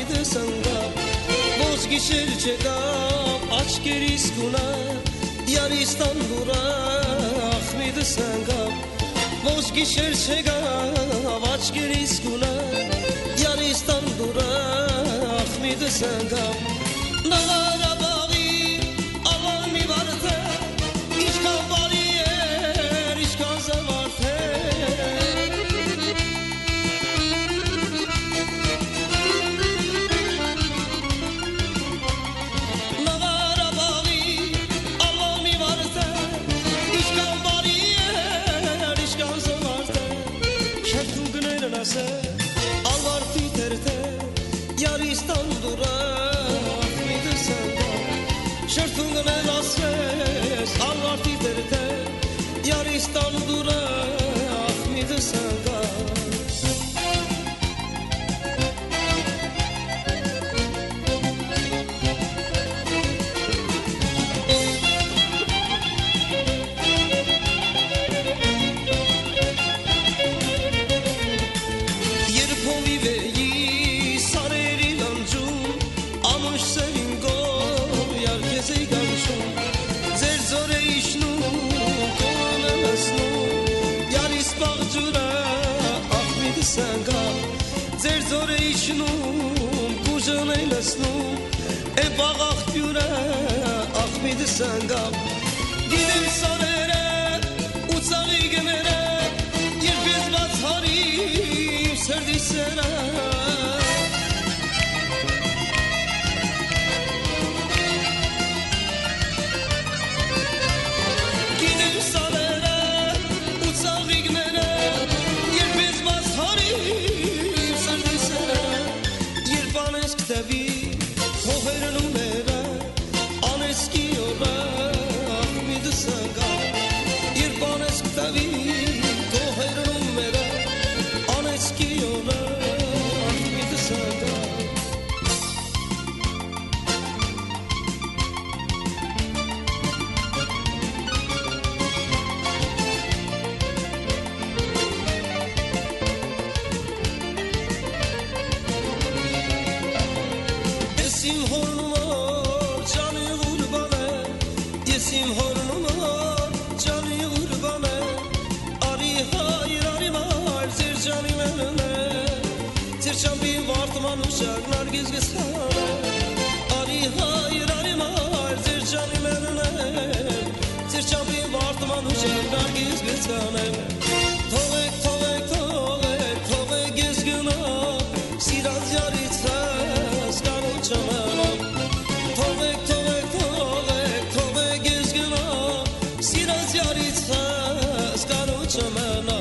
desangam boz gişer çegam aç geris guna yaristan dura ahmi desangam boz gişer çegam aç geris guna yaristan dura ahmi desangam nagara bağı alan mi vardı işkan bariyer işkan zavardı alvarti terte yaristan dura ahmi desangam şertungane nasves alvarti terte yaristan dura ahmi desangam Zer zore işnum kujane nasnum e bağaq güre ahmi desangam gider sarere uçağı gemere yerbiz bathari serdi sera Nargiz gesane ari hayır ari mar zircani merne zirçabi vartman uçak nargiz gesane tolek tolek tolek tolek gezgina siraz yaritsa skanu çamana tolek tolek tolek tolek gezgina siraz yaritsa skanu çamana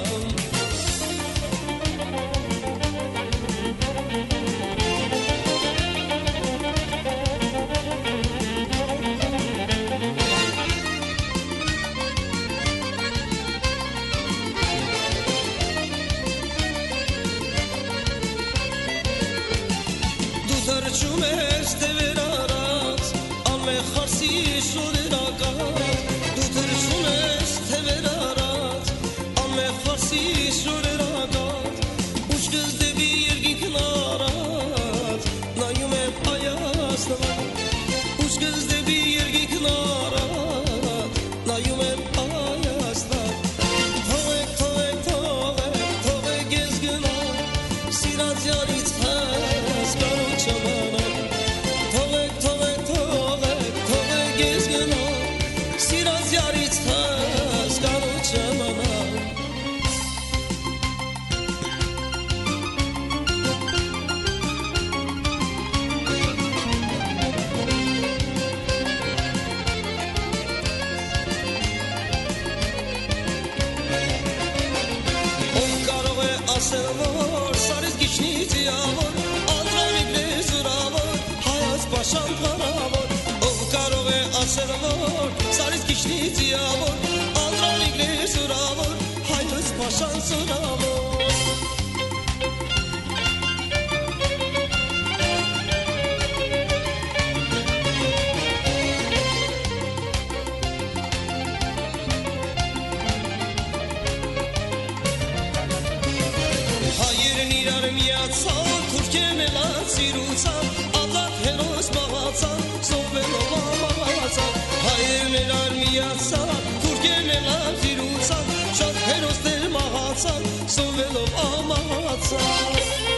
Hayır nirar miyat sağ kurkeme la սիրուցան ազատ հերոս մահացան սովելով ամացան հայերն իրար միացան թուրքերն իրար սիրուցան շատ հերոսներ մահացան սովելով ամացան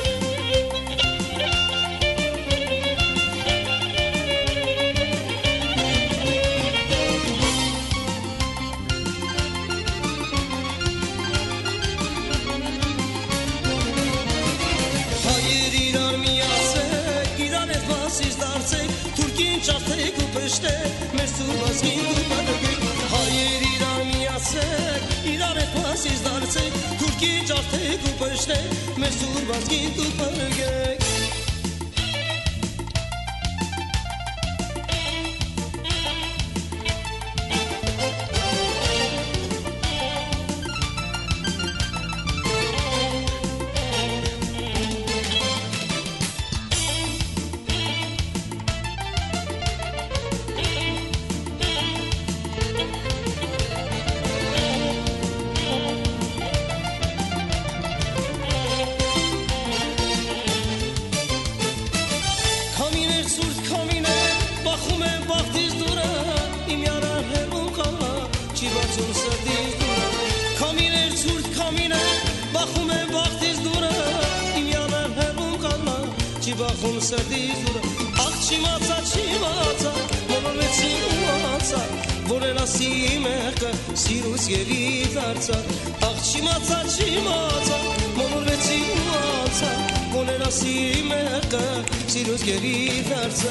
Չարթեք ու պշտեք, մեր սուրվածքին դու պարգեք Հայեր իրար միացեք, իրար հետ պասից դարձեք Թուրքի չարթեք ու պշտեք, մեր սուրվածքին դու պարգեք Սրդից դուրը աղ չիմացա մոլորվեցի ու անցա որել ասի մեղքը սիրուս գերի դարձա աղ չիմացա մոլորվեցի ու անցա որել ասի մեղքը սիրուս գերի դարձա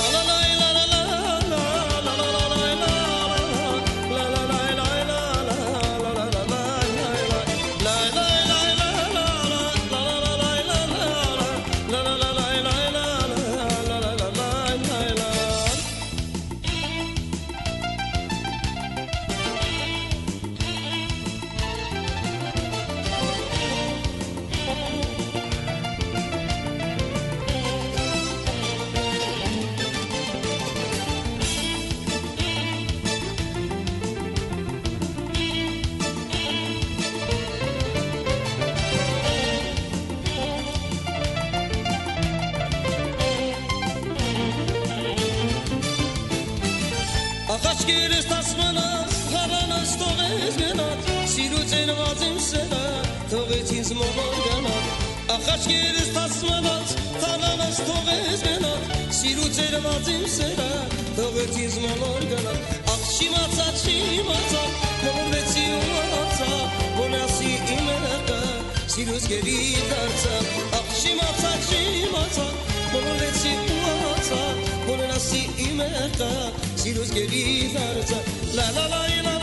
Աղաչքերս տասմանած, հարանս թողեց գնատ Սիրուց ենված իմ սերը, թողեց ինձ մոլոր գնատ Աղաչքերս տասմանած, հարանս թողեց գնատ Սիրուց ենված իմ սերը, թողեց ինձ մոլոր գնատ Աղ չիմացա, մոլորվեցի ու անցա Որ ասի իմ մեղքը, սիրուց գերի դարձա Աղ չիմացա, մոլորվեցի ու անցա Որ ասի իմ մեղքը Sirus geri darza la la la la